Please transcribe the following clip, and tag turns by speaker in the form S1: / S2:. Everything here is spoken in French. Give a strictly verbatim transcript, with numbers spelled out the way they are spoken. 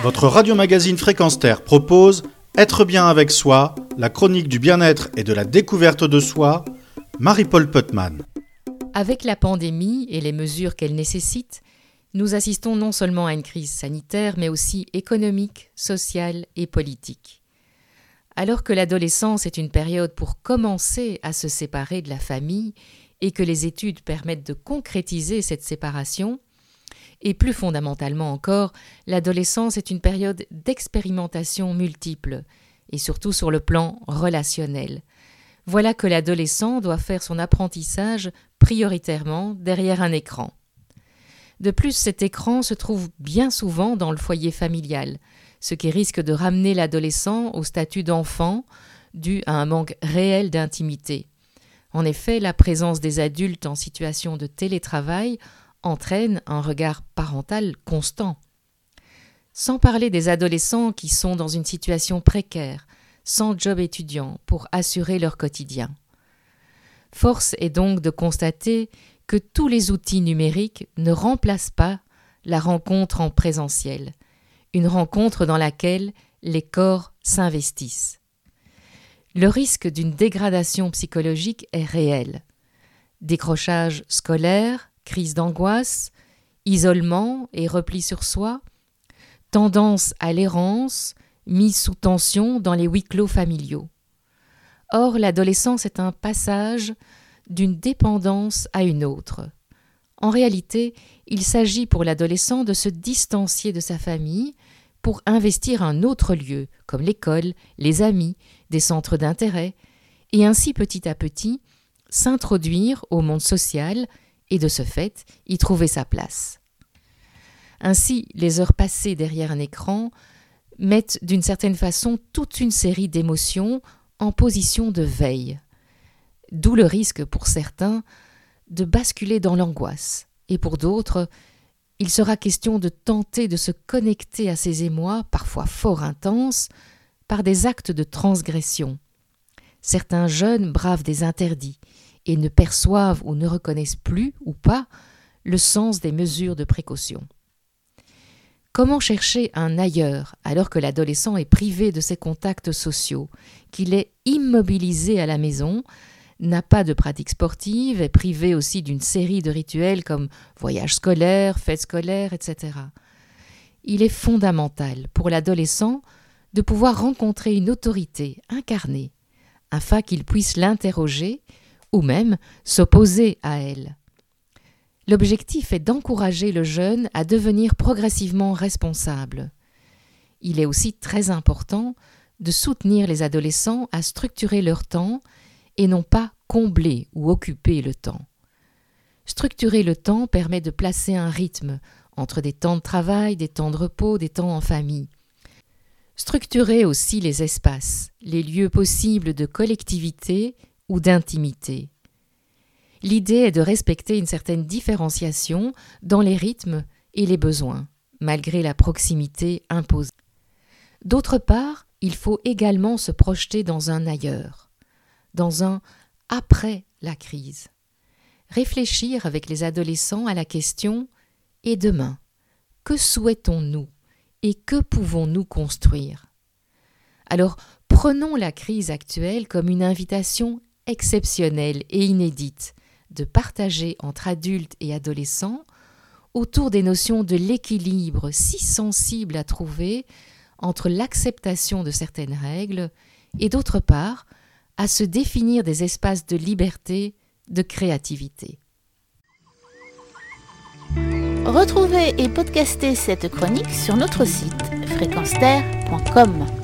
S1: Votre radio-magazine Fréquence Terre propose Être bien avec soi, la chronique du bien-être et de la découverte de soi, Marie-Paule Putman.
S2: Avec la pandémie et les mesures qu'elle nécessite, nous assistons non seulement à une crise sanitaire, mais aussi économique, sociale et politique. Alors que l'adolescence est une période pour commencer à se séparer de la famille et que les études permettent de concrétiser cette séparation, et plus fondamentalement encore, l'adolescence est une période d'expérimentation multiple, et surtout sur le plan relationnel. Voilà que l'adolescent doit faire son apprentissage prioritairement derrière un écran. De plus, cet écran se trouve bien souvent dans le foyer familial, ce qui risque de ramener l'adolescent au statut d'enfant dû à un manque réel d'intimité. En effet, la présence des adultes en situation de télétravail entraîne un regard parental constant. Sans parler des adolescents qui sont dans une situation précaire, sans job étudiant, pour assurer leur quotidien. Force est donc de constater que tous les outils numériques ne remplacent pas la rencontre en présentiel, une rencontre dans laquelle les corps s'investissent. Le risque d'une dégradation psychologique est réel. Décrochage scolaire, crise d'angoisse, isolement et repli sur soi, tendance à l'errance, mise sous tension dans les huis clos familiaux. Or, l'adolescence est un passage d'une dépendance à une autre. En réalité, il s'agit pour l'adolescent de se distancier de sa famille pour investir un autre lieu, comme l'école, les amis, des centres d'intérêt, et ainsi petit à petit s'introduire au monde social et de ce fait y trouver sa place. Ainsi, les heures passées derrière un écran mettent d'une certaine façon toute une série d'émotions en position de veille. D'où le risque pour certains de basculer dans l'angoisse, et pour d'autres, il sera question de tenter de se connecter à ces émois, parfois fort intenses, par des actes de transgression. Certains jeunes bravent des interdits et ne perçoivent ou ne reconnaissent plus, ou pas, le sens des mesures de précaution. Comment chercher un ailleurs alors que l'adolescent est privé de ses contacts sociaux, qu'il est immobilisé à la maison, n'a pas de pratique sportive, est privé aussi d'une série de rituels comme voyages scolaires, fêtes scolaires, et cetera. Il est fondamental pour l'adolescent de pouvoir rencontrer une autorité incarnée, afin qu'il puisse l'interroger ou même s'opposer à elle. L'objectif est d'encourager le jeune à devenir progressivement responsable. Il est aussi très important de soutenir les adolescents à structurer leur temps et non pas combler ou occuper le temps. Structurer le temps permet de placer un rythme entre des temps de travail, des temps de repos, des temps en famille. Structurer aussi les espaces, les lieux possibles de collectivité ou d'intimité. L'idée est de respecter une certaine différenciation dans les rythmes et les besoins, malgré la proximité imposée. D'autre part, il faut également se projeter dans un ailleurs, dans un après la crise. Réfléchir avec les adolescents à la question « Et demain, que souhaitons-nous et que pouvons-nous construire ?» Alors, prenons la crise actuelle comme une invitation exceptionnelle et inédite de partager entre adultes et adolescents autour des notions de l'équilibre si sensible à trouver entre l'acceptation de certaines règles et d'autre part, à se définir des espaces de liberté, de créativité.
S3: Retrouvez et podcastez cette chronique sur notre site fréquence terre point com.